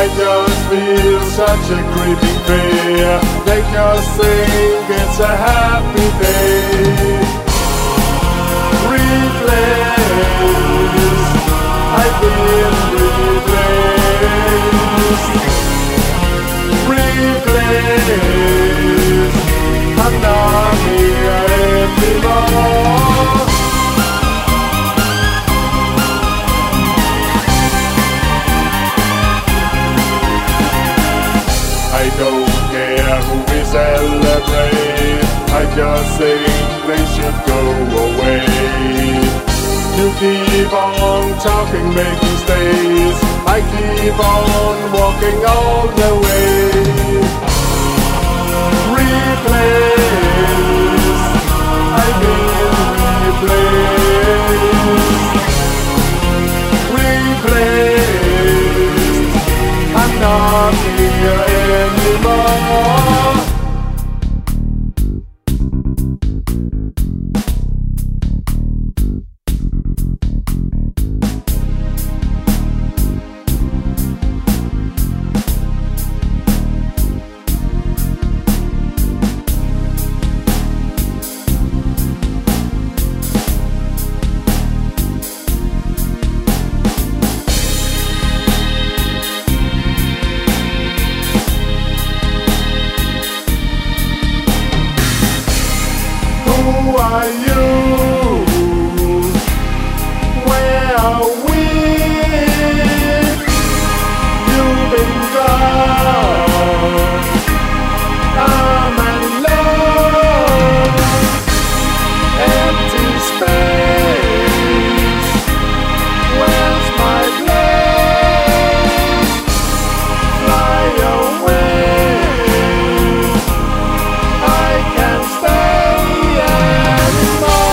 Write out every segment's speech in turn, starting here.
I just feel such a creeping fear. They just think it's a happy day. Replaced, I've been replaced. Replaced, I'm not here anymore. I don't care who we celebrate, I just think they should go away. You keep on talking, making stays, I keep on walking all the way. Replaced, I've been replaced. Replaced, I'm not here anymore. Who are you? Where are we? You've been gone. I'm alone. Empty space. Where's my place? Fly away. I can't stay anymore.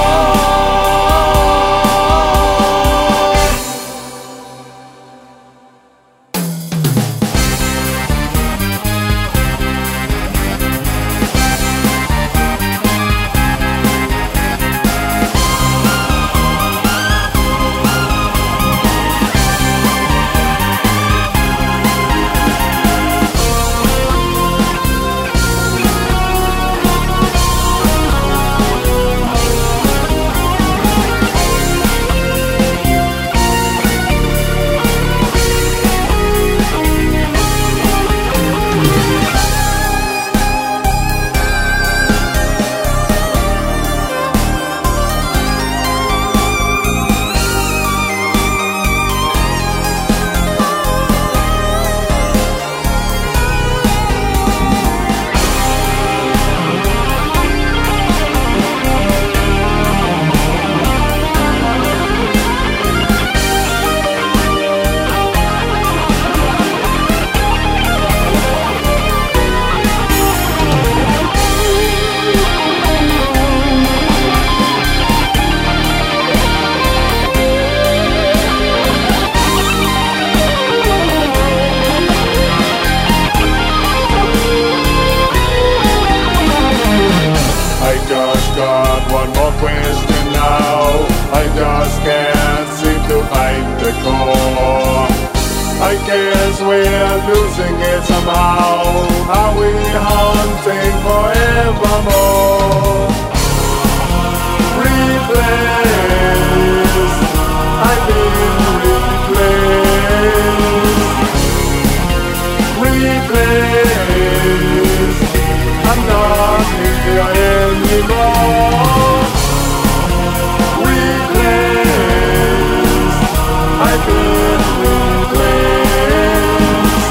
I just got one more question now. I just can't seem to find the core. I guess we're losing it somehow. Are we haunting forevermore? Replaced, I've been replaced. Replaced, I'm not here anymore. Replaced, I've been replaced.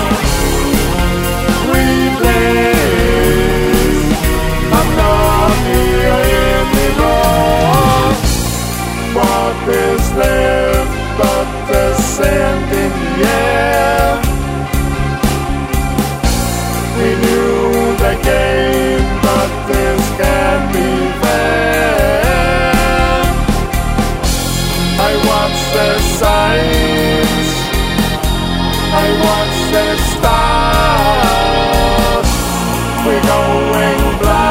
Replaced, I'm not here anymore. What is left but the sand in the air? We knew the game, but this can't be fair. I watch the signs, I watch the stars. We're going blind.